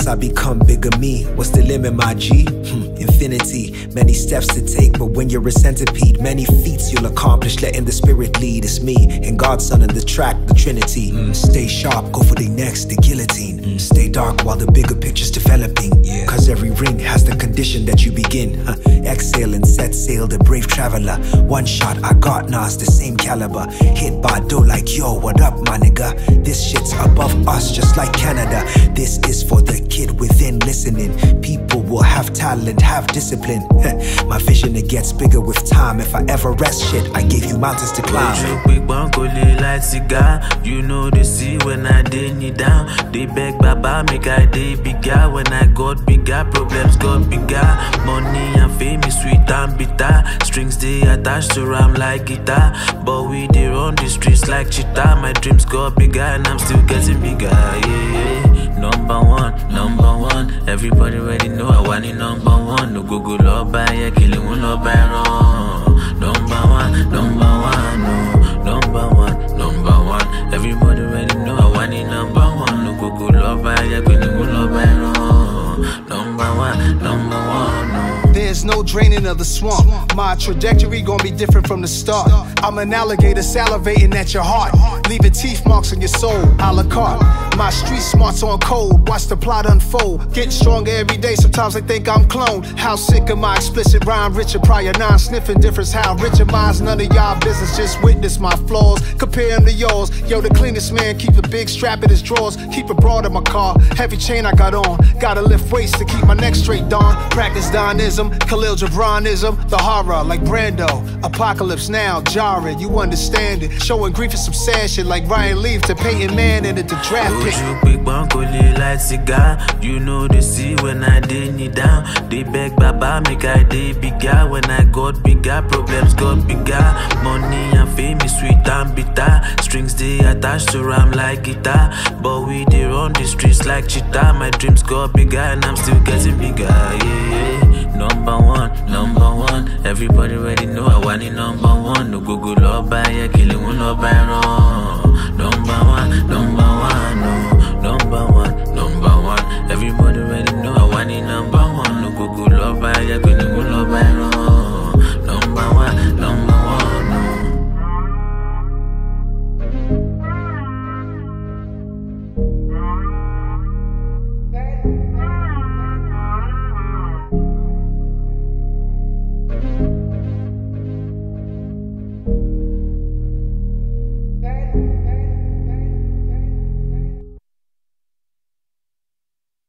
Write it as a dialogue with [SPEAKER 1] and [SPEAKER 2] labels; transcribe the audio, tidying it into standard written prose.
[SPEAKER 1] I become bigger me. What's the limit, my G? Infinity. Many steps to take, but when you're a centipede, many feats you'll accomplish, letting the spirit lead. It's me and God's son in the track, the Trinity. Stay sharp, go for the next, the guillotine. Stay dark while the bigger picture's developing. Cause every ring has the condition that you begin. Exhale and set sail, the brave traveler. One shot, I got Nas, the same caliber. Hit by dough like, yo, what up, my nigga? This shit's above us, just like Canada. This is for the kid within listening. People will have talent, have discipline. My vision, it gets bigger with time. If I ever rest shit, I gave you mountains to climb.
[SPEAKER 2] You know they see when I dey knee down. They beg Baba make I dey bigger. When I got bigger, problems got bigger. Money and fame is sweet and bitter. Strings they attached to ram like guitar. But we dey run the streets like cheetah. My dreams got bigger and I'm still getting bigger. Yeah. Number one. Everybody already know I want it number one. No go love by yeah, killing one love by wrong. Number one, no. Number one. Everybody already know I want it number one. No go love by yeah, killing one love by wrong. Number one, no.
[SPEAKER 3] There's no draining of the swamp. My trajectory gon' be different from the start. I'm an alligator salivating at your heart, leaving teeth marks on your soul, a la carte. My street smarts on code, watch the plot unfold. Getting stronger every day, sometimes I think I'm cloned. How sick of my explicit rhyme, Richard Pryor, non-sniffing difference. How rich am I? None of y'all business, just witness my flaws. Compare them to yours. Yo, the cleanest man keep a big strap in his drawers. Keep it broad in my car, heavy chain I got on. Gotta lift weights to keep my neck straight, Don. Practice Donism, Khalil Gibranism, the horror like Brando. Apocalypse now, jarring, you understand it. Showing grief is some sad shit like Ryan Leaf to Peyton Manning at the draft pick.
[SPEAKER 2] You know they see when I dey knee down. They beg Baba make I dey bigger. When I got bigger, problems got bigger. Money and fame is sweet and bitter. Strings they attached to ram like guitar. But we dey run the streets like cheetah. My dreams got bigger and I'm still getting bigger. Yeah. Number one. Everybody already know I want it number one. No go love by yeah, killing one love by wrong. Number one, no. Number one. Everybody already know I want it number one. No go love by yeah, killing one love by wrong.